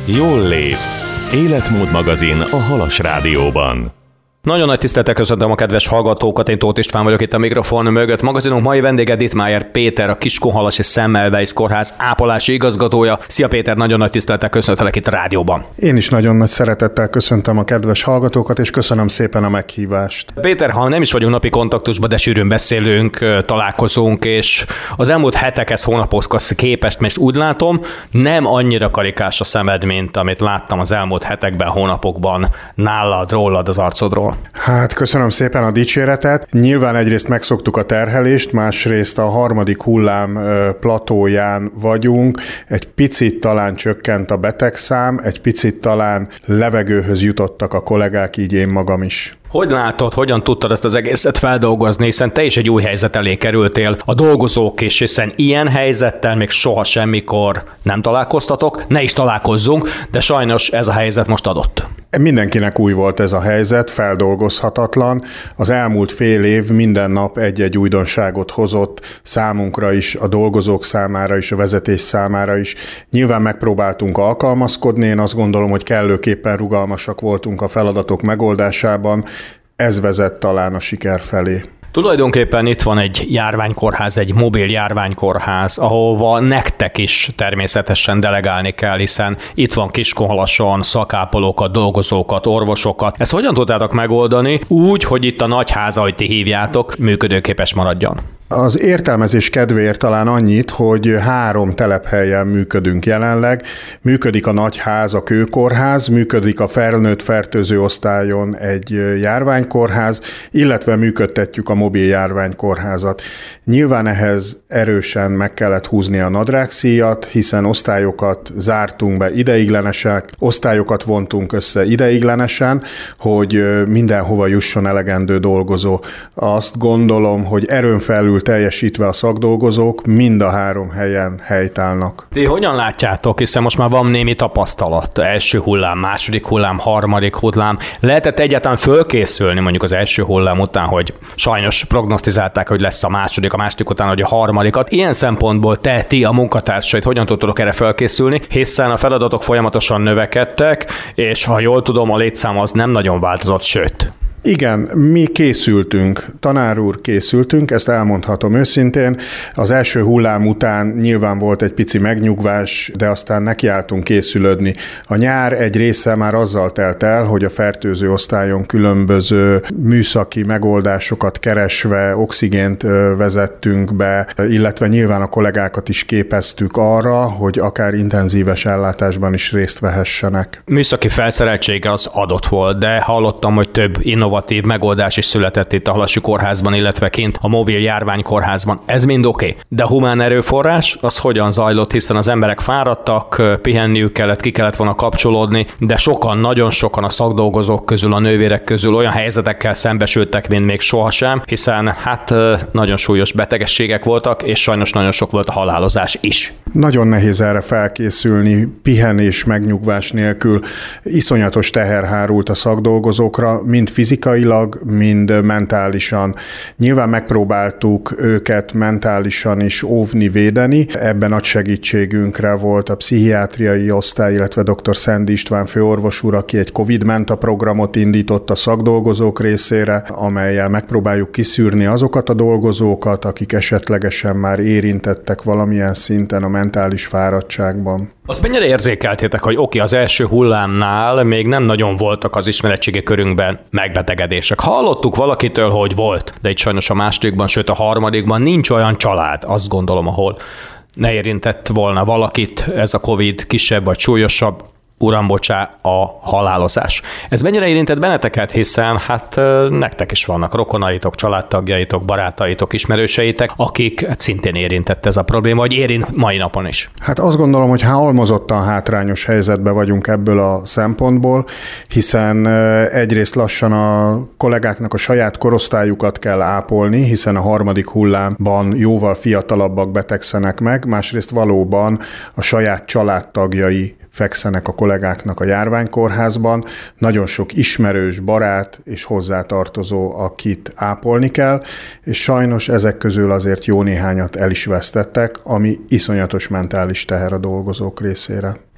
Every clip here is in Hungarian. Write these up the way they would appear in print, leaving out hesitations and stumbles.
Jól lét. Életmód magazin a Halas Rádióban. Nagyon nagy tisztelettel köszöntöm a kedves hallgatókat, én Tóth István vagyok itt a mikrofon mögött. Magazinunk mai vendége Dittmeier Péter, a Kiskunhalasi Semmelweis Kórház ápolási igazgatója. Szia Péter, nagyon nagy tisztelettel köszöntelek itt a rádióban. Én is nagyon nagy szeretettel köszöntöm a kedves hallgatókat, és köszönöm szépen a meghívást. Péter, ha nem is vagyunk napi kontaktusban, de sűrűn beszélünk, találkozunk, és az elmúlt hetekhez, hónapokhoz képest most úgy látom, nem annyira karikás a szemed, mint amit láttam az elmúlt hetekben, hónapokban nálad, rólad, az arcodról. Hát köszönöm szépen a dicséretet. Nyilván egyrészt megszoktuk a terhelést, másrészt a harmadik hullám platóján vagyunk. Egy picit talán csökkent a betegszám, egy picit talán levegőhöz jutottak a kollégák, így én magam is. Hogy látod, hogyan tudtad ezt az egészet feldolgozni, hiszen te is egy új helyzet elé kerültél, a dolgozók is, hiszen ilyen helyzettel még soha semmikor nem találkoztatok, ne is találkozzunk, de sajnos ez a helyzet most adott. Mindenkinek új volt ez a helyzet, feldolgozhatatlan. Az elmúlt fél év minden nap egy-egy újdonságot hozott számunkra is, a dolgozók számára is, a vezetés számára is. Nyilván megpróbáltunk alkalmazkodni, én azt gondolom, hogy kellőképpen rugalmasak voltunk a feladatok megoldásában. Ez vezet talán a siker felé. Tulajdonképpen itt van egy járványkórház, egy mobil járványkórház, ahova nektek is természetesen delegálni kell, hiszen itt van Kiskunhalason szakápolókat, dolgozókat, orvosokat. Ezt hogyan tudtátok megoldani úgy, hogy itt a nagyháza, ahogy ti hívjátok, működőképes maradjon? Az értelmezés kedvéért talán annyit, hogy 3 telephelyen működünk jelenleg. Működik a nagyház, a kőkórház, működik a felnőtt fertőző osztályon egy járványkórház, illetve működtetjük a mobil járványkórházat. Nyilván ehhez erősen meg kellett húzni a nadrágszíjat, hiszen osztályokat zártunk be ideiglenesek, osztályokat vontunk össze ideiglenesen, hogy mindenhova jusson elegendő dolgozó. Azt gondolom, hogy erőn felül teljesítve a szakdolgozók mind a 3 helyen helytállnak. Ti hogyan látjátok, hiszen most már van némi tapasztalat, első hullám, második hullám, harmadik hullám. Lehetett egyáltalán fölkészülni mondjuk az első hullám után, hogy sajnos prognosztizálták, hogy lesz a második után, hogy a harmadikat. Ilyen szempontból ti, a munkatársait hogyan tudtok erre fölkészülni, hiszen a feladatok folyamatosan növekedtek, és ha jól tudom, a létszám az nem nagyon változott, sőt. Igen, mi készültünk, tanár úr készültünk, ezt elmondhatom őszintén. Az első hullám után nyilván volt egy pici megnyugvás, de aztán nekiálltunk készülődni. A nyár egy része már azzal telt el, hogy a fertőző osztályon különböző műszaki megoldásokat keresve oxigént vezettünk be, illetve nyilván a kollégákat is képeztük arra, hogy akár intenzíves ellátásban is részt vehessenek. Műszaki felszereltség az adott volt, de hallottam, hogy több innovatív megoldás is született itt a Halasi Kórházban, illetve kint a mobil járványkórházban. Ez mind oké. De a humán erőforrás az hogyan zajlott, hiszen az emberek fáradtak, pihenniük kellett, ki kellett volna kapcsolódni, de sokan, nagyon sokan a szakdolgozók közül, a nővérek közül olyan helyzetekkel szembesültek, mint még sohasem, hiszen nagyon súlyos betegségek voltak, és sajnos nagyon sok volt a halálozás is. Nagyon nehéz erre felkészülni, pihenés, megnyugvás nélkül. Iszonyatos teher hárult a szakdolgozókra, mind fizikailag, mind mentálisan. Nyilván megpróbáltuk őket mentálisan is óvni, védeni. Ebben nagy segítségünkre volt a pszichiátriai osztály, illetve dr. Szendi István főorvos úr, aki egy COVID-menta programot indított a szakdolgozók részére, amellyel megpróbáljuk kiszűrni azokat a dolgozókat, akik esetlegesen már érintettek valamilyen szinten a mentális fáradtságban. Azt mennyire érzékeltétek, hogy oké, az első hullámnál még nem nagyon voltak az ismeretségi körünkben megbetegedések. Hallottuk valakitől, hogy volt, de itt sajnos a másodikban, sőt a harmadikban nincs olyan család, azt gondolom, ahol ne érintett volna valakit ez a Covid kisebb vagy súlyosabb, uram, bocsá, a halálozás. Ez mennyire érintett benneteket, hiszen nektek is vannak rokonaitok, családtagjaitok, barátaitok, ismerőseitek, akik szintén érintett ez a probléma, vagy érint mai napon is. Hát azt gondolom, hogy halmozottan hátrányos helyzetben vagyunk ebből a szempontból, hiszen egyrészt lassan a kollégáknak a saját korosztályukat kell ápolni, hiszen a harmadik hullámban jóval fiatalabbak betegszenek meg, másrészt valóban a saját családtagjai fekszenek a kollégáknak a járványkórházban, nagyon sok ismerős, barát és hozzátartozó, akit ápolni kell, és sajnos ezek közül azért jó néhányat el is vesztettek, ami iszonyatos mentális teher a dolgozók részére.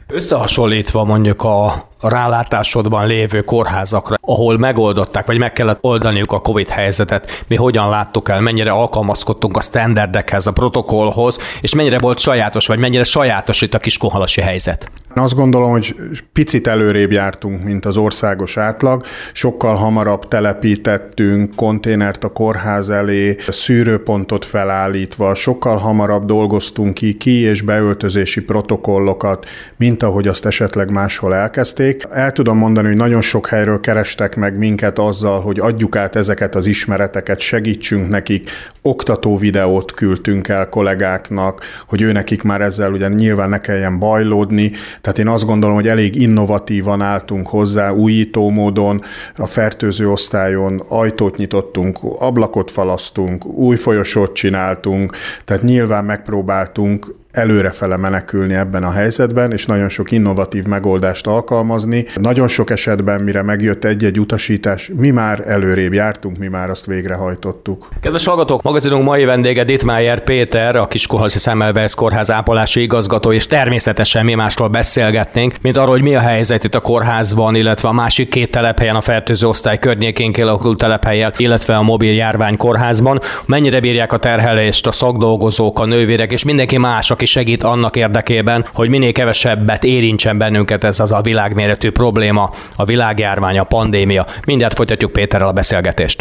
Összehasonlítva mondjuk a rálátásodban lévő kórházakra, ahol megoldották, vagy meg kellett oldaniuk a Covid helyzetet, mi hogyan láttuk el, mennyire alkalmazkodtunk a sztenderdekhez, a protokollhoz, és mennyire volt sajátos, vagy mennyire sajátos itt a kiskunhalasi helyzet? Azt gondolom, hogy picit előrébb jártunk, mint az országos átlag. Sokkal hamarabb telepítettünk konténert a kórház elé, szűrőpontot felállítva, sokkal hamarabb dolgoztunk ki- és beöltözési protokollokat, mint ahogy azt esetleg máshol elkezdték. El tudom mondani, hogy nagyon sok helyről kerestek meg minket azzal, hogy adjuk át ezeket az ismereteket, segítsünk nekik, oktató videót küldtünk el kollégáknak, hogy őnekik már ezzel ugye nyilván ne kelljen bajlódni. Tehát én azt gondolom, hogy elég innovatívan álltunk hozzá, újító módon, a fertőző osztályon ajtót nyitottunk, ablakot falasztunk, új folyosót csináltunk, tehát nyilván megpróbáltunk előrefele menekülni ebben a helyzetben, és nagyon sok innovatív megoldást alkalmazni. Nagyon sok esetben, mire megjött egy-egy utasítás, mi már előrébb jártunk, mi már azt végrehajtottuk. Kedves hallgatók, magazinunk mai vendége Dittmeier Péter, a Kiskunhalasi Semmelweis Kórház ápolási igazgató, és természetesen mi másról beszélgetnénk, mint arról, hogy mi a helyzet itt a kórházban, illetve a másik két telephelyen, a fertőző osztály környékén kialakuló telephelyen, illetve a mobil járvány kórházban. Mennyire bírják a terhelést a szakdolgozók, a nővérek és mindenki más, aki segít annak érdekében, hogy minél kevesebbet érintsen bennünket ez az a világméretű probléma, a világjárvány, a pandémia. Mindjárt folytatjuk Péterrel a beszélgetést.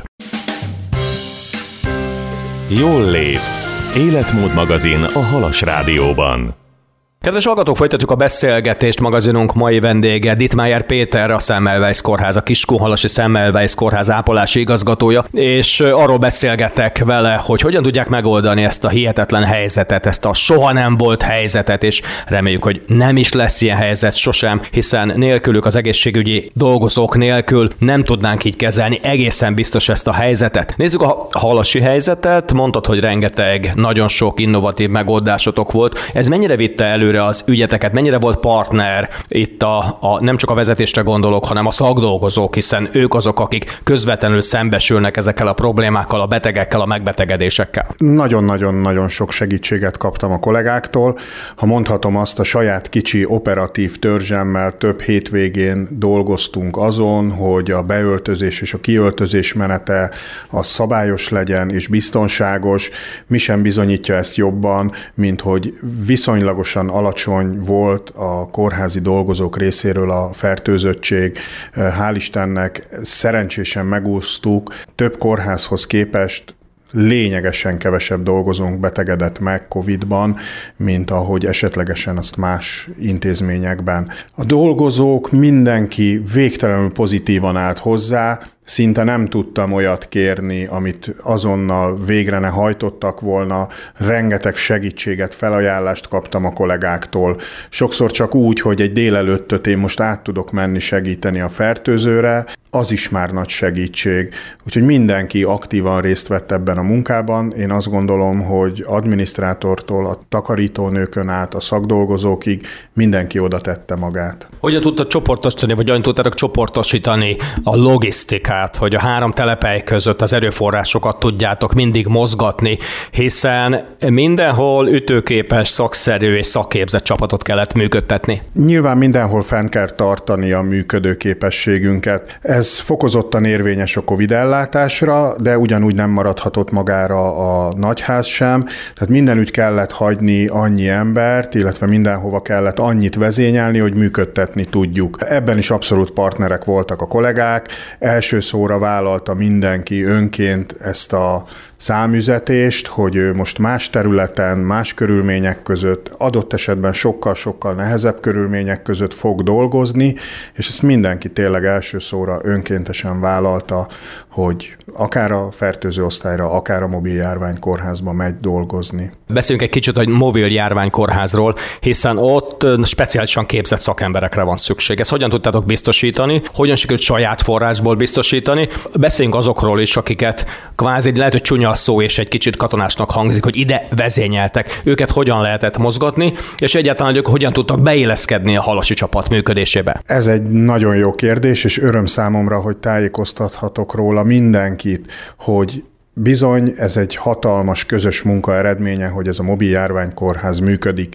Jól lét. Életmód magazin a Halas Rádióban. Kedves hallgatók, folytatjuk a beszélgetést. Magazinunk mai vendége Dittmeier Péter, a Semmelweis Kórház, a Kiskunhalasi Semmelweis Kórház ápolási igazgatója, és arról beszélgetek vele, hogy hogyan tudják megoldani ezt a hihetetlen helyzetet, ezt a soha nem volt helyzetet, és reméljük, hogy nem is lesz ilyen helyzet sosem, hiszen nélkülük, az egészségügyi dolgozók nélkül nem tudnánk így kezelni egészen biztos ezt a helyzetet. Nézzük a halasi helyzetet. Mondtad, hogy rengeteg, nagyon sok innovatív megoldásotok volt. Ez mennyire vitte előre az ügyeteket, mennyire volt partner itt nem csak a vezetésre gondolok, hanem a szakdolgozók, hiszen ők azok, akik közvetlenül szembesülnek ezekkel a problémákkal, a betegekkel, a megbetegedésekkel. Nagyon-nagyon sok segítséget kaptam a kollégáktól. Ha mondhatom azt, a saját kicsi operatív törzsemmel több hétvégén dolgoztunk azon, hogy a beöltözés és a kiöltözés menete az szabályos legyen és biztonságos. Mi sem bizonyítja ezt jobban, mint hogy viszonylagosan alacsony volt a kórházi dolgozók részéről a fertőzöttség. Hál' Istennek szerencsésen megúsztuk. Több kórházhoz képest lényegesen kevesebb dolgozónk betegedett meg Covid-ban, mint ahogy esetlegesen azt más intézményekben. A dolgozók, mindenki végtelenül pozitívan állt hozzá, szinte nem tudtam olyat kérni, amit azonnal végre ne hajtottak volna. Rengeteg segítséget, felajánlást kaptam a kollégáktól. Sokszor csak úgy, hogy egy délelőttöt én most át tudok menni segíteni a fertőzőre, az is már nagy segítség. Úgyhogy mindenki aktívan részt vett ebben a munkában. Én azt gondolom, hogy adminisztrátortól a takarítónőkön át a szakdolgozókig mindenki oda tette magát. Hogyan tudtad csoportosítani, vagy hogyan tudtátok csoportosítani a logisztikát, hogy a három telephely között az erőforrásokat tudjátok mindig mozgatni, hiszen mindenhol ütőképes, szakszerű és szakképzett csapatot kellett működtetni? Nyilván mindenhol fenn kell tartani a működőképességünket. Ez fokozottan érvényes a Covid ellátásra, de ugyanúgy nem maradhatott magára a nagyház sem. Tehát mindenütt kellett hagyni annyi embert, illetve mindenhova kellett annyit vezényelni, hogy működtetni tudjuk. Ebben is abszolút partnerek voltak a kollégák. Első szóra vállalta mindenki önként ezt a számüzetést, hogy ő most más területen, más körülmények között, adott esetben sokkal-sokkal nehezebb körülmények között fog dolgozni, és ezt mindenki tényleg első szóra önkéntesen vállalta, hogy akár a fertőző osztályra, akár a mobil járványkórházba megy dolgozni. Beszéljünk egy kicsit a mobil járványkórházról, hiszen ott speciálisan képzett szakemberekre van szükség. Ezt hogyan tudtátok biztosítani? Hogyan sikerült saját forrásból biztosítani? Beszéljünk azokról is, akiket kvázi lehet, hogy csúnya a szó és egy kicsit katonásnak hangzik, hogy ide vezényeltek. Őket hogyan lehetett mozgatni, és egyáltalán ők hogyan tudtak beilleszkedni a halasi csapat működésébe? Ez egy nagyon jó kérdés, és öröm számomra, hogy tájékoztathatok róla mindenkit, hogy bizony ez egy hatalmas közös munka eredménye, hogy ez a mobil járványkórház működik.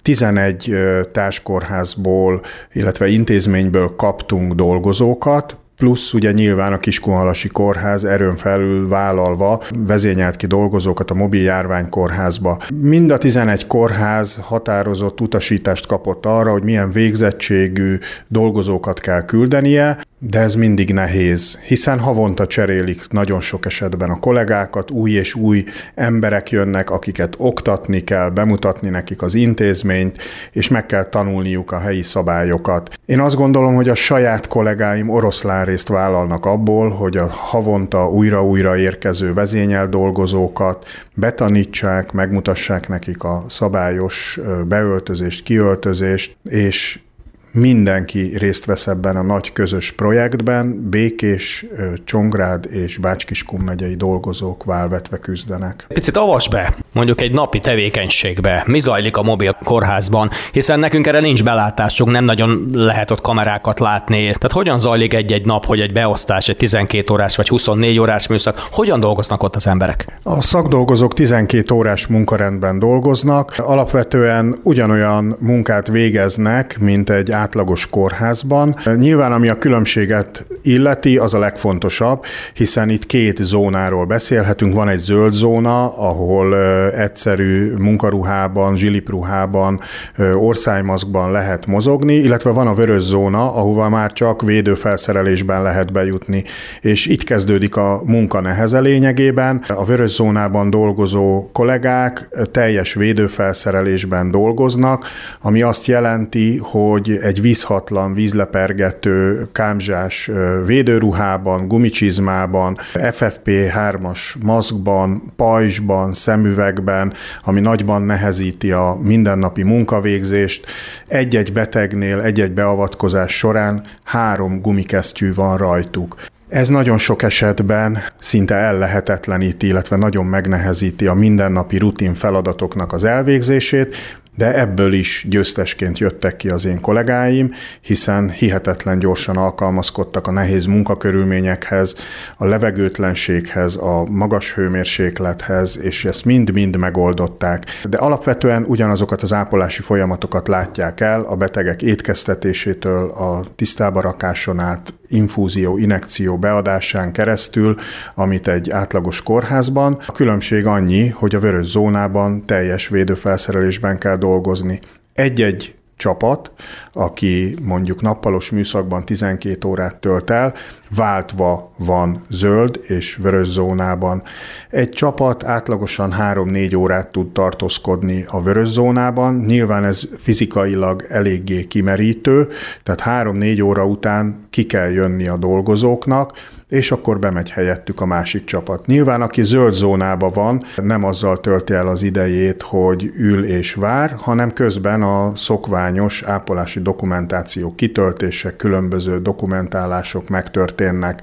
11 társkórházból, illetve intézményből kaptunk dolgozókat, plusz ugye nyilván a Kiskunhalasi Kórház erőn felül vállalva vezényelt ki dolgozókat a mobil járványkórházba. Mind a 11 kórház határozott utasítást kapott arra, hogy milyen végzettségű dolgozókat kell küldenie, de ez mindig nehéz, hiszen havonta cserélik nagyon sok esetben a kollégákat, új és új emberek jönnek, akiket oktatni kell, bemutatni nekik az intézményt, és meg kell tanulniuk a helyi szabályokat. Én azt gondolom, hogy a saját kollégáim oroszlánrészt vállalnak abból, hogy a havonta újra-újra érkező vezényelt dolgozókat betanítsák, megmutassák nekik a szabályos beöltözést, kiöltözést, és mindenki részt vesz ebben a nagy közös projektben, Békés, Csongrád és Bács-Kiskun megyei dolgozók válvetve küzdenek. Picit avasd be, mondjuk egy napi tevékenységbe. Mi zajlik a mobil kórházban? Hiszen nekünk erre nincs belátásunk, nem nagyon lehet ott kamerákat látni. Tehát hogyan zajlik egy nap, hogy egy beosztás, egy 12 órás vagy 24 órás műszak, hogyan dolgoznak ott az emberek? A szakdolgozók 12 órás munkarendben dolgoznak, alapvetően ugyanolyan munkát végeznek, mint egy átlagos kórházban. Nyilván, ami a különbséget illeti, az a legfontosabb, hiszen itt két zónáról beszélhetünk. Van egy zöld zóna, ahol egyszerű munkaruhában, zsilipruhában, orszájmaszkban lehet mozogni, illetve van a vörös zóna, ahova már csak védőfelszerelésben lehet bejutni. És itt kezdődik a munka neheze lényegében. A vörös zónában dolgozó kollégák teljes védőfelszerelésben dolgoznak, ami azt jelenti, hogy egy vízhatlan, vízlepergető, kámzsás védőruhában, gumicsizmában, FFP3-as maszkban, pajzsban, szemüvegben, ami nagyban nehezíti a mindennapi munkavégzést. Egy-egy betegnél, egy-egy beavatkozás során 3 gumikesztyű van rajtuk. Ez nagyon sok esetben szinte ellehetetleníti, illetve nagyon megnehezíti a mindennapi rutin feladatoknak az elvégzését, de ebből is győztesként jöttek ki az én kollégáim, hiszen hihetetlen gyorsan alkalmazkodtak a nehéz munkakörülményekhez, a levegőtlenséghez, a magas hőmérséklethez, és ezt mind-mind megoldották. De alapvetően ugyanazokat az ápolási folyamatokat látják el, a betegek étkeztetésétől a tisztába rakáson át, infúzió, injekció beadásán keresztül, amit egy átlagos kórházban. A különbség annyi, hogy a vörös zónában teljes védőfelszerelésben kell dolgozni. Egy-egy csapat, aki mondjuk nappalos műszakban 12 órát tölt el, váltva van zöld és vörös zónában. Egy csapat átlagosan 3-4 órát tud tartózkodni a vörös zónában, nyilván ez fizikailag eléggé kimerítő, tehát 3-4 óra után ki kell jönni a dolgozóknak, és akkor bemegy helyettük a másik csapat. Nyilván, aki zöld zónában van, nem azzal tölti el az idejét, hogy ül és vár, hanem közben a szokványos ápolási dokumentáció kitöltése, különböző dokumentálások megtörténnek.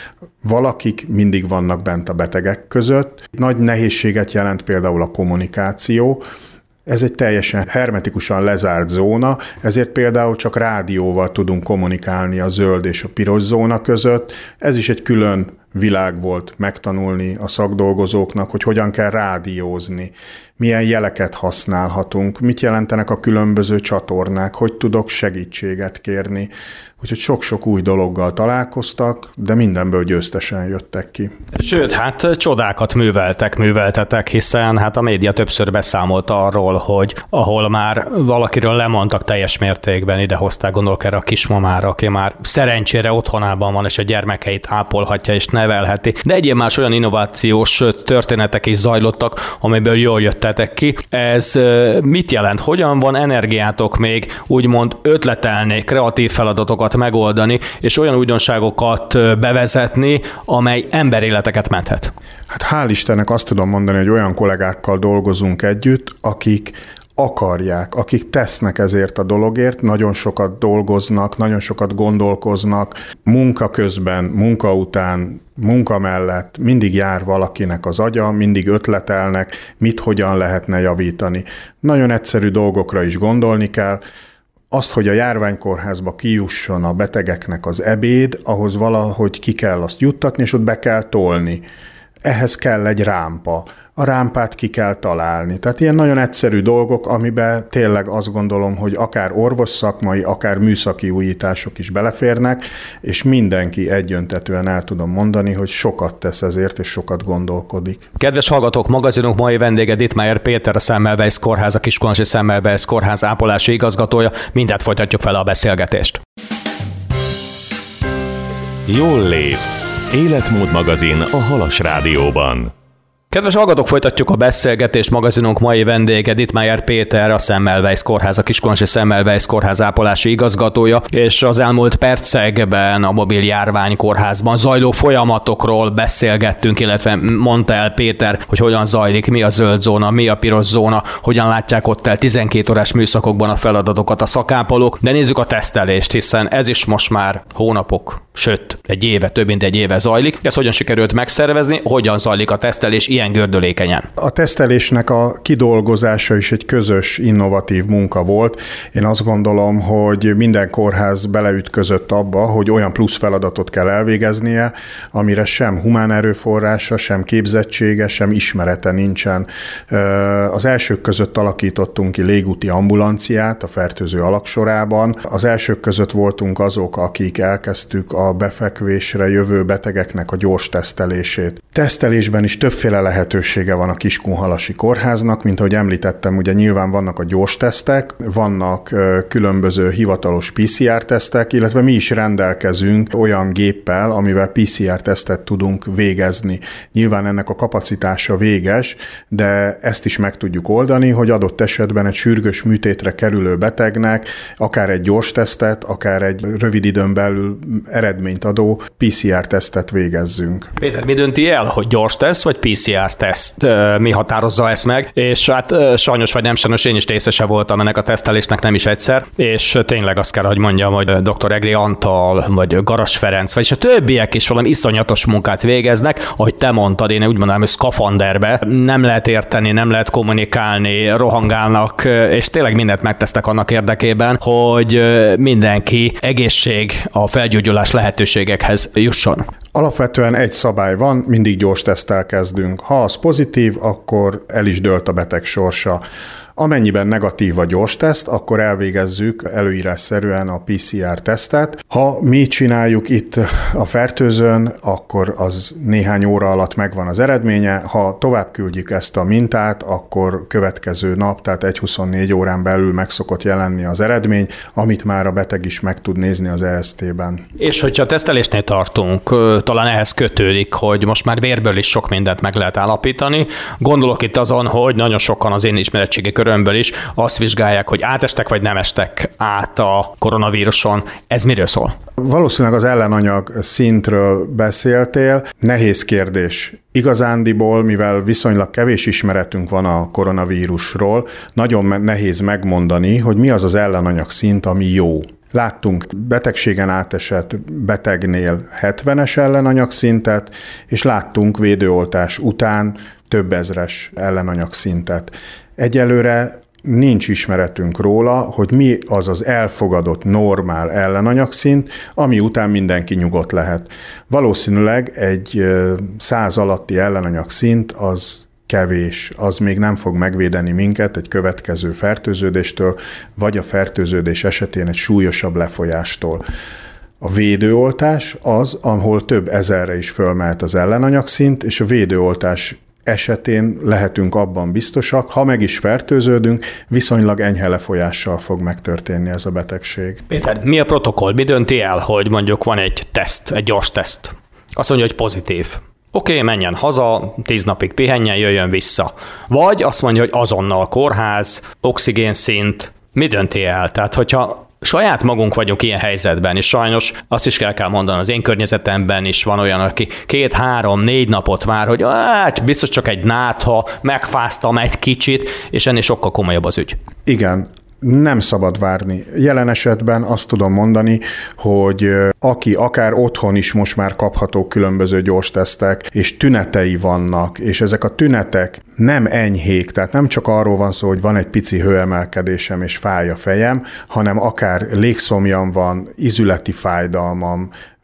Valakik mindig vannak bent a betegek között. Nagy nehézséget jelent például a kommunikáció. Ez egy teljesen hermetikusan lezárt zóna, ezért például csak rádióval tudunk kommunikálni a zöld és a piros zóna között. Ez is egy külön világ volt megtanulni a szakdolgozóknak, hogy hogyan kell rádiózni, milyen jeleket használhatunk, mit jelentenek a különböző csatornák, hogy tudok segítséget kérni. Úgyhogy sok-sok új dologgal találkoztak, de mindenből győztesen jöttek ki. Sőt, hát csodákat műveltetek, hiszen hát a média többször beszámolt arról, hogy ahol már valakiről lemondtak teljes mértékben, idehozták, gondolok erre a kismamára, aki már szerencsére otthonában van, és a gyermekeit ápolhatja és nevelheti. De egyéb más olyan innovációs történetek is zajlottak, amiből jól jöttetek ki. Ez mit jelent? Hogyan van energiátok még úgymond ötletelni, kreatív feladatokat megoldani, és olyan újdonságokat bevezetni, amely emberéleteket menthet? Hát hál' Istennek azt tudom mondani, hogy olyan kollégákkal dolgozunk együtt, akik akarják, akik tesznek ezért a dologért, nagyon sokat dolgoznak, nagyon sokat gondolkoznak, munka közben, munka után, munka mellett mindig jár valakinek az agya, mindig ötletelnek, mit hogyan lehetne javítani. Nagyon egyszerű dolgokra is gondolni kell. Azt, hogy a járványkórházba kijusson a betegeknek az ebéd, ahhoz valahogy ki kell azt juttatni, és ott be kell tolni. Ehhez kell egy rámpa. a rámpát ki kell találni. Tehát ilyen nagyon egyszerű dolgok, amiben tényleg azt gondolom, hogy akár orvosszakmai, akár műszaki újítások is beleférnek, és mindenki egyöntetően el tudom mondani, hogy sokat tesz ezért, és sokat gondolkodik. Kedves hallgatók, magazinunk mai vendége Dittmeier Péter, a Semmelweis Kórház, a Kiskunhalasi Semmelweis Kórház ápolási igazgatója. Mindent folytatjuk vele a beszélgetést. Jól lét. Életmód magazin a Halas Rádióban. Kedves hallgatók, folytatjuk a beszélgetést. Magazinunk mai vendége Dittmeier Péter, a Semmelweis Kórház, a Kiskunhalasi Semmelweis Kórház ápolási igazgatója, és az elmúlt percekben a mobil járványkórházban zajló folyamatokról beszélgettünk, illetve mondta el Péter, hogy hogyan zajlik, mi a zöld zóna, mi a piros zóna, hogyan látják ott el 12 órás műszakokban a feladatokat a szakápolók, de nézzük a tesztelést, hiszen ez is most már hónapok, sőt, egy éve, több mint egy éve zajlik. Ez hogyan sikerült megszervezni, hogyan zajlik a tesztelés ilyen gördülékenyen? A tesztelésnek a kidolgozása is egy közös, innovatív munka volt. Én azt gondolom, hogy minden kórház beleütközött abba, hogy olyan plusz feladatot kell elvégeznie, amire sem humán erőforrása, sem képzettsége, sem ismerete nincsen. Az elsők között alakítottunk ki légúti ambulanciát a fertőző alaksorában. Az elsők között voltunk azok, akik elkezdtük a befekvésre jövő betegeknek a gyors tesztelését. Tesztelésben is többféle lehetősége van a Kiskunhalasi Kórháznak, mint ahogy említettem, ugye nyilván vannak a gyors tesztek, vannak különböző hivatalos PCR-tesztek, illetve mi is rendelkezünk olyan géppel, amivel PCR-tesztet tudunk végezni. Nyilván ennek a kapacitása véges, de ezt is meg tudjuk oldani, hogy adott esetben egy sürgős műtétre kerülő betegnek akár egy gyors tesztet, akár egy rövid időn belül eredményt adó PCR-tesztet végezzünk. Péter, mi dönti el, hogy gyors teszt vagy PCR-teszt? Mi határozza ezt meg? És hát sajnos vagy nem sajnos, én is részese voltam ennek a tesztelésnek nem is egyszer, és tényleg azt kell, hogy mondjam, hogy dr. Egri Antal, vagy Garas Ferenc, vagyis a többiek is valami iszonyatos munkát végeznek, ahogy te mondtad, én úgy mondanám, hogy szkafanderbe, nem lehet érteni, nem lehet kommunikálni, rohangálnak, és tényleg mindent megtesztek annak érdekében, hogy mindenki egészség, a felgyógyulás lehetőségekhez jusson. Alapvetően egy szabály van, mindig gyors teszttel kezdünk. Ha az pozitív, akkor el is dőlt a beteg sorsa. Amennyiben negatív a gyors teszt, akkor elvégezzük előírásszerűen a PCR-tesztet. Ha mi csináljuk itt a fertőzőn, akkor az néhány óra alatt megvan az eredménye. Ha tovább küldjük ezt a mintát, akkor következő nap, tehát 1-24 órán belül meg szokott jelenni az eredmény, amit már a beteg is meg tud nézni az EST-ben. És hogyha a tesztelésnél tartunk, talán ehhez kötődik, hogy most már vérből is sok mindent meg lehet állapítani. Gondolok itt azon, hogy nagyon sokan az én ismeretségi körömből is azt vizsgálják, hogy átestek vagy nem estek át a koronavíruson. Ez miről szól? Valószínűleg az ellenanyag szintről beszéltél. Nehéz kérdés. Igazándiból, mivel viszonylag kevés ismeretünk van a koronavírusról, nagyon nehéz megmondani, hogy mi az az ellenanyag szint, ami jó. Láttunk betegségen átesett betegnél 70-es ellenanyagszintet, és láttunk védőoltás után több ezres ellenanyagszintet. Egyelőre nincs ismeretünk róla, hogy mi az az elfogadott normál ellenanyagszint, ami után mindenki nyugodt lehet. Valószínűleg egy 100 alatti ellenanyagszint az kevés, az még nem fog megvédeni minket egy következő fertőződéstől, vagy a fertőződés esetén egy súlyosabb lefolyástól. A védőoltás az, ahol több ezerre is fölmehet az ellenanyagszint, és a védőoltás esetén lehetünk abban biztosak, ha meg is fertőződünk, viszonylag enyhe lefolyással fog megtörténni ez a betegség. Péter, mi a protokoll? Mi dönti el, hogy mondjuk van egy teszt, egy gyors teszt? Azt mondja, hogy pozitív. Oké, menjen haza, 10 napig pihenjen, jöjjön vissza. Vagy azt mondja, hogy azonnal kórház, oxigénszint. Mi dönti el? Tehát, hogyha saját magunk vagyunk ilyen helyzetben, és sajnos azt is kell mondani, az én környezetemben is van olyan, aki 2-3-4 napot vár, hogy hát biztos csak egy nátha, megfáztam egy kicsit, és ennél sokkal komolyabb az ügy. Igen. Nem szabad várni. Jelen esetben azt tudom mondani, hogy aki akár otthon is most már kapható különböző gyors tesztek, és tünetei vannak, és ezek a tünetek nem enyhék, tehát nem csak arról van szó, hogy van egy pici hőemelkedésem és fáj a fejem, hanem akár légszomjam van, izületi fájdalmam,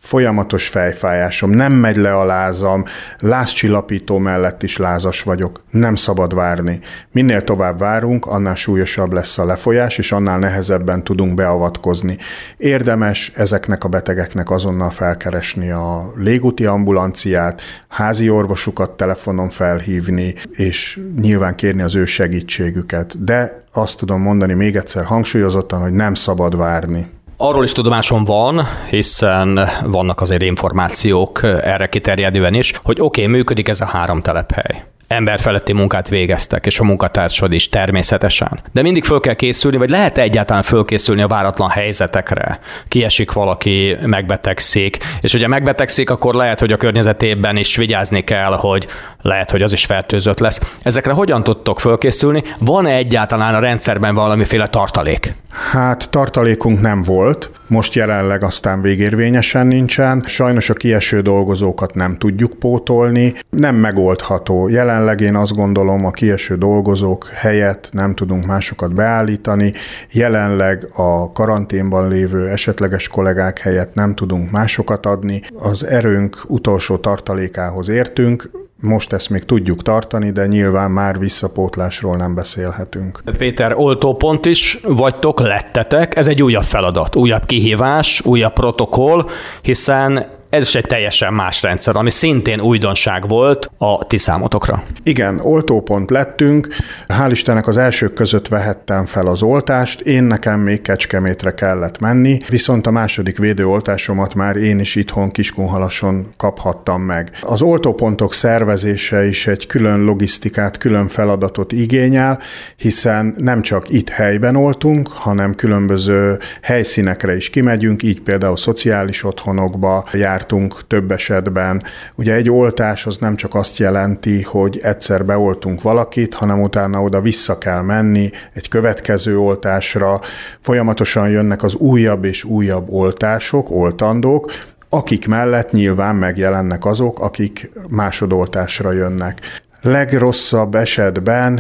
folyamatos fejfájásom, nem megy le a lázam, lázcsillapító mellett is lázas vagyok, nem szabad várni. Minél tovább várunk, annál súlyosabb lesz a lefolyás, és annál nehezebben tudunk beavatkozni. Érdemes ezeknek a betegeknek azonnal felkeresni a légúti ambulanciát, házi orvosukat telefonon felhívni, és nyilván kérni az ő segítségüket. De azt tudom mondani még egyszer hangsúlyozottan, hogy nem szabad várni. Arról is tudomásom van, hiszen vannak azért információk erre kiterjedően is, hogy oké, működik ez a 3 telephely. Emberfeletti munkát végeztek, és a munkatársad is természetesen. De mindig föl kell készülni, vagy lehet egyáltalán fölkészülni a váratlan helyzetekre. Kiesik valaki, megbetegszik, és ugye megbetegszik, akkor lehet, hogy a környezetében is vigyázni kell, hogy lehet, hogy az is fertőzött lesz. Ezekre hogyan tudtok fölkészülni? Van-e egyáltalán a rendszerben valamiféle tartalék? Hát tartalékunk nem volt, most jelenleg aztán végérvényesen nincsen. Sajnos a kieső dolgozókat nem tudjuk pótolni, nem megoldható. Jelenleg én azt gondolom, a kieső dolgozók helyett nem tudunk másokat beállítani. Jelenleg a karanténban lévő esetleges kollégák helyett nem tudunk másokat adni. Az erőnk utolsó tartalékához értünk. Most ezt még tudjuk tartani, de nyilván már visszapótlásról nem beszélhetünk. Péter, oltópont is vagytok, lettetek. Ez egy újabb feladat, újabb kihívás, újabb protokoll, hiszen ez is egy teljesen más rendszer, ami szintén újdonság volt a ti számotokra. Igen, oltópont lettünk. Hál' Istennek az elsők között vehettem fel az oltást, nekem még Kecskemétre kellett menni, viszont a második védőoltásomat már én is itthon Kiskunhalason kaphattam meg. Az oltópontok szervezése is egy külön logisztikát, külön feladatot igényel, hiszen nem csak itt helyben oltunk, hanem különböző helyszínekre is kimegyünk, így például szociális otthonokba jártunk több esetben. Ugye egy oltás az nem csak azt jelenti, hogy egyszer beoltunk valakit, hanem utána oda vissza kell menni egy következő oltásra. Folyamatosan jönnek az újabb és újabb oltások, oltandók, akik mellett nyilván megjelennek azok, akik másodoltásra jönnek. Legrosszabb esetben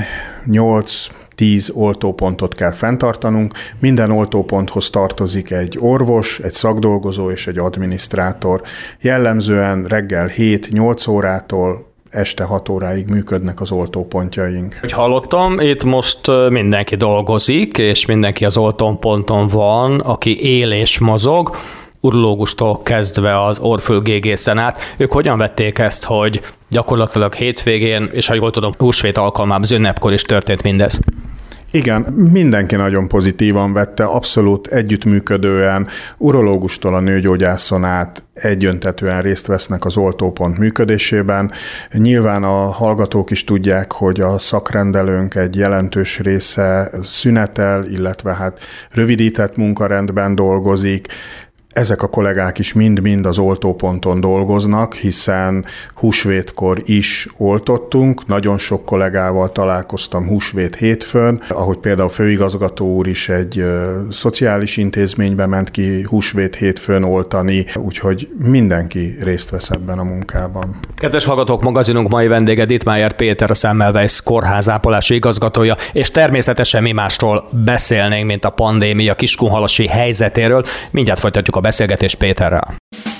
8-10 oltópontot kell fenntartanunk. Minden oltóponthoz tartozik egy orvos, egy szakdolgozó és egy adminisztrátor. Jellemzően reggel 7-8 órától este 6 óráig működnek az oltópontjaink. Hogy hallottam, itt most mindenki dolgozik, és mindenki az oltóponton van, aki él és mozog, urológustól kezdve az orrfülgégészen át. Ők hogyan vették ezt, hogy gyakorlatilag hétvégén, és ha jól tudom, húsvét alkalmában, az ünnepkor is történt mindez? Igen, mindenki nagyon pozitívan vette, abszolút együttműködően, urológustól a nőgyógyászon át egyöntetően részt vesznek az oltópont működésében. Nyilván a hallgatók is tudják, hogy a szakrendelőnk egy jelentős része szünetel, illetve hát rövidített munkarendben dolgozik. Ezek a kollégák is mind-mind az oltóponton dolgoznak, hiszen húsvétkor is oltottunk. Nagyon sok kollégával találkoztam húsvét hétfőn, ahogy például főigazgató úr is egy szociális intézménybe ment ki húsvét hétfőn oltani, úgyhogy mindenki részt vesz ebben a munkában. Kedves hallgatók, magazinunk mai vendége Dittmeier Péter, a Semmelweis Kórház ápolási igazgatója, és természetesen mi másról beszélnénk, mint a pandémia kiskunhalasi helyzetéről. Mindjárt folytatjuk a beszélgetést Péterrel.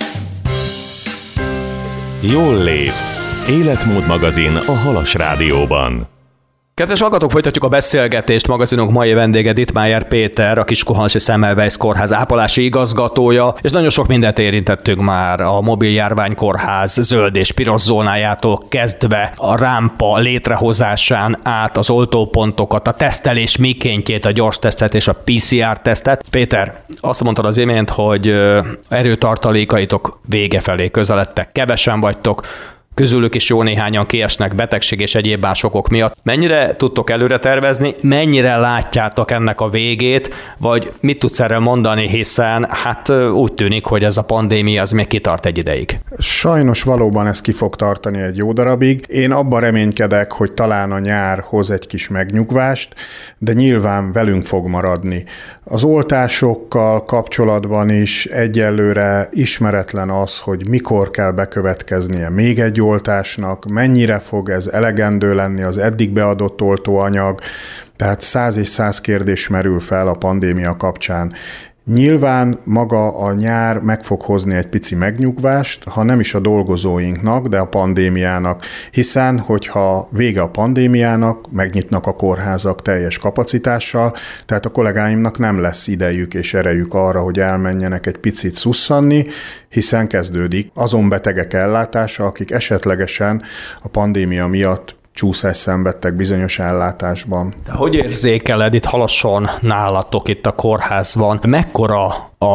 Jól lét. Életmód magazin a Halas Rádióban. Kedves hallgatók, folytatjuk a beszélgetést. Magazinunk mai vendége Dittmeier Péter, a Kiskunhalasi Semmelweis Kórház ápolási igazgatója, és nagyon sok mindent érintettünk már, a mobil járványkórház zöld és piros zónájától kezdve a rámpa létrehozásán át az oltópontokat, a tesztelés mikéntjét, a gyors tesztet és a PCR-tesztet. Péter, azt mondtad az imént, hogy erőtartalékaitok vége felé közeledtek, kevesen vagytok, közülük is jó néhányan kiesnek betegség és egyéb más okok miatt. Mennyire tudtok előre tervezni, mennyire látjátok ennek a végét, vagy mit tudsz erről mondani, hiszen hát úgy tűnik, hogy ez a pandémia az még kitart egy ideig. Sajnos valóban ez ki fog tartani egy jó darabig. Én abban reménykedek, hogy talán a nyár hoz egy kis megnyugvást, de nyilván velünk fog maradni. Az oltásokkal kapcsolatban is egyelőre ismeretlen az, hogy mikor kell bekövetkeznie még egy oltásnak, mennyire fog ez elegendő lenni az eddig beadott oltóanyag, tehát 100 és 100 kérdés merül fel a pandémia kapcsán. Nyilván maga a nyár meg fog hozni egy pici megnyugvást, ha nem is a dolgozóinknak, de a pandémiának, hiszen hogyha vége a pandémiának, megnyitnak a kórházak teljes kapacitással, tehát a kollégáimnak nem lesz idejük és erejük arra, hogy elmenjenek egy picit szusszanni, hiszen kezdődik azon betegek ellátása, akik esetlegesen a pandémia miatt csúszást szenvedtek bizonyos ellátásban. De hogy érzékeled itt Halasson nálatok itt a kórházban? Mekkora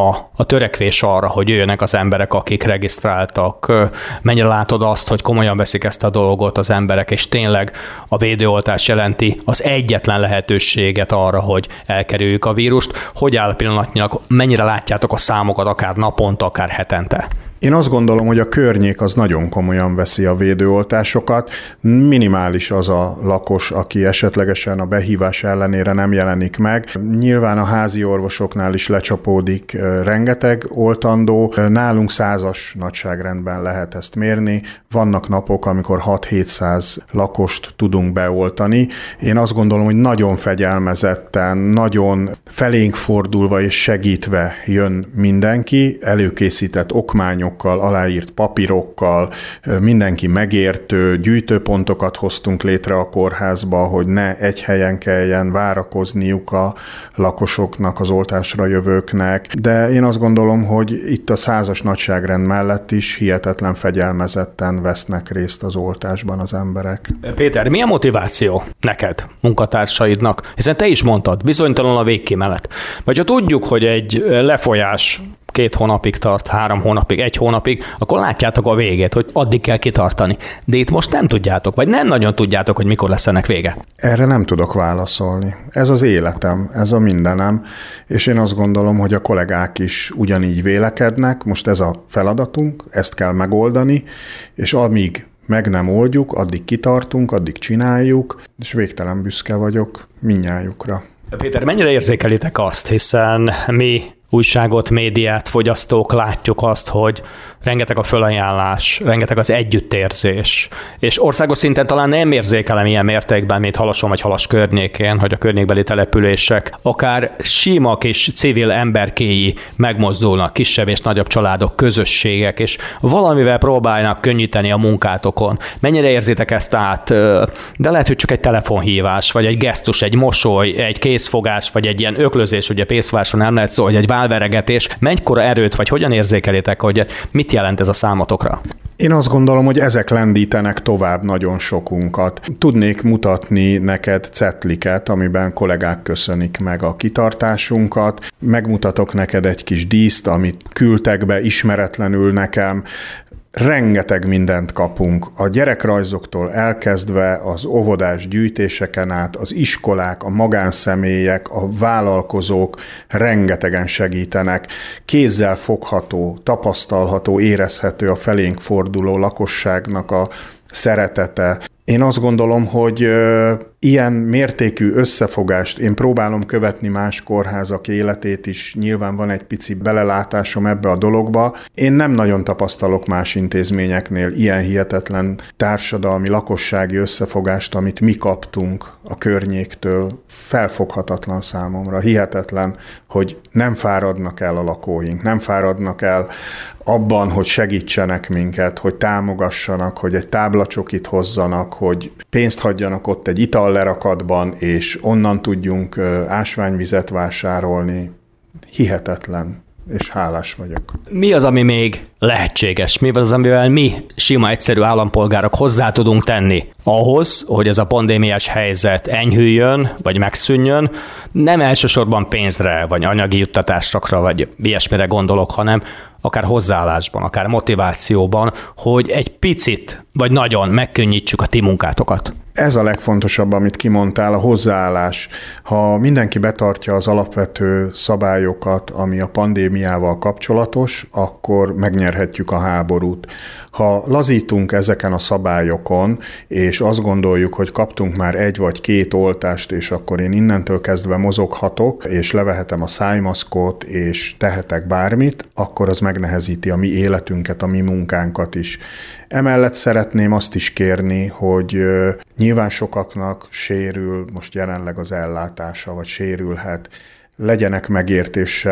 a törekvés arra, hogy jöjjenek az emberek, akik regisztráltak? Mennyire látod azt, hogy komolyan veszik ezt a dolgot az emberek, és tényleg a védőoltás jelenti az egyetlen lehetőséget arra, hogy elkerüljük a vírust? Hogy áll pillanatnyilag? Mennyire látjátok a számokat, akár naponta, akár hetente? Én azt gondolom, hogy a környék az nagyon komolyan veszi a védőoltásokat. Minimális az a lakos, aki esetlegesen a behívás ellenére nem jelenik meg. Nyilván a házi orvosoknál is lecsapódik rengeteg oltandó. Nálunk 100-as nagyságrendben lehet ezt mérni. Vannak napok, amikor 6-700 lakost tudunk beoltani. Én azt gondolom, hogy nagyon fegyelmezetten, nagyon felénk fordulva és segítve jön mindenki, előkészített okmányok, aláírt papírokkal, mindenki megértő, gyűjtőpontokat hoztunk létre a kórházba, hogy ne egy helyen kelljen várakozniuk a lakosoknak, az oltásra jövőknek, de én azt gondolom, hogy itt a 100-as nagyságrend mellett is hihetetlen fegyelmezetten vesznek részt az oltásban az emberek. Péter, milyen motiváció neked, munkatársaidnak? Hiszen te is mondtad, bizonytalan a végkimenet. Vagy ha tudjuk, hogy egy lefolyás 2 hónapig tart, 3 hónapig, 1 hónapig, akkor látjátok a végét, hogy addig kell kitartani. De itt most nem tudjátok, vagy nem nagyon tudjátok, hogy mikor lesz ennek vége. Erre nem tudok válaszolni. Ez az életem, ez a mindenem, és én azt gondolom, hogy a kollégák is ugyanígy vélekednek. Most ez a feladatunk, ezt kell megoldani, és amíg meg nem oldjuk, addig kitartunk, addig csináljuk, és végtelen büszke vagyok mindnyájukra. Péter, mennyire érzékelitek azt, hiszen mi újságot, médiát, fogyasztók látjuk azt, hogy rengeteg a fölajánlás, rengeteg az együttérzés, és országos szinten talán nem érzékelem ilyen mértékben, mint Halasson vagy Halas környékén, hogy a környékbeli települések akár sima kis civil emberkéi megmozdulnak, kisebb és nagyobb családok, közösségek, és valamivel próbálnak könnyíteni a munkátokon. Mennyire érzitek ezt át? De lehet, hogy csak egy telefonhívás, vagy egy gesztus, egy mosoly, egy kézfogás, vagy egy ilyen öklözés, ugye Pészváson nem lehet szó, hogy egy válveregetés. Mennyire erőt, vagy hogyan érzékelitek, hogy mit jelent ez a számotokra? Én azt gondolom, hogy ezek lendítenek tovább nagyon sokunkat. Tudnék mutatni neked cetliket, amiben kollégák köszönik meg a kitartásunkat. Megmutatok neked egy kis díszt, amit küldtek be ismeretlenül nekem. Rengeteg mindent kapunk, a gyerekrajzoktól elkezdve az óvodás gyűjtéseken át, az iskolák, a magánszemélyek, a vállalkozók rengetegen segítenek. Kézzel fogható, tapasztalható, érezhető a felénk forduló lakosságnak a szeretete. Én azt gondolom, hogy ilyen mértékű összefogást én próbálom követni más kórházak életét is, nyilván van egy pici belelátásom ebbe a dologba. Én nem nagyon tapasztalok más intézményeknél ilyen hihetetlen társadalmi, lakossági összefogást, amit mi kaptunk a környéktől. Felfoghatatlan számomra, hihetetlen, hogy nem fáradnak el a lakóink, nem fáradnak el abban, hogy segítsenek minket, hogy támogassanak, hogy egy táblacsokit hozzanak, hogy pénzt hagyjanak ott egy itallerakatban, és onnan tudjunk ásványvizet vásárolni. Hihetetlen, és hálás vagyok. Mi az, ami még lehetséges? Mi az, amivel mi, sima, egyszerű állampolgárok hozzá tudunk tenni ahhoz, hogy ez a pandémiás helyzet enyhüljön, vagy megszűnjön? Nem elsősorban pénzre, vagy anyagi juttatásokra, vagy ilyesmire gondolok, hanem akár hozzáállásban, akár motivációban, hogy egy picit, vagy nagyon megkönnyítsük a ti munkátokat. Ez a legfontosabb, amit kimondtál, a hozzáállás. Ha mindenki betartja az alapvető szabályokat, ami a pandémiával kapcsolatos, akkor megnyerhetjük a háborút. Ha lazítunk ezeken a szabályokon, és azt gondoljuk, hogy kaptunk már 1 vagy 2 oltást, és akkor én innentől kezdve mozoghatok, és levehetem a szájmaszkot, és tehetek bármit, akkor az megnehezíti a mi életünket, a mi munkánkat is. Emellett szeretném azt is kérni, hogy nyilván sokaknak sérül most jelenleg az ellátása, vagy sérülhet, legyenek megértéssel,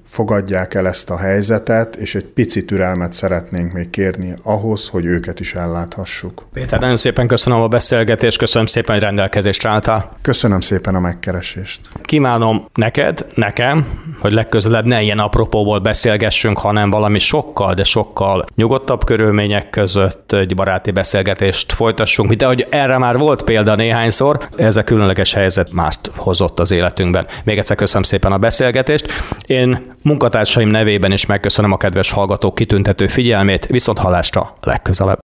fogadják el ezt a helyzetet, és egy pici türelmet szeretnénk még kérni ahhoz, hogy őket is elláthassuk. Péter, nagyon szépen köszönöm a beszélgetést, köszönöm szépen, hogy rendelkezésre álltál. Köszönöm szépen a megkeresést. Kívánom neked, nekem, hogy legközelebb ne ilyen apropóból beszélgessünk, hanem valami sokkal, de sokkal nyugodtabb körülmények között egy baráti beszélgetést folytassunk, mint ahogy erre már volt példa néhányszor, ez a különleges helyzet mást hozott az életünkben. Még egyszer köszönöm szépen a beszélgetést. Én munkatársaim nevében is megköszönöm a kedves hallgatók kitüntető figyelmét, viszont hallásra legközelebb.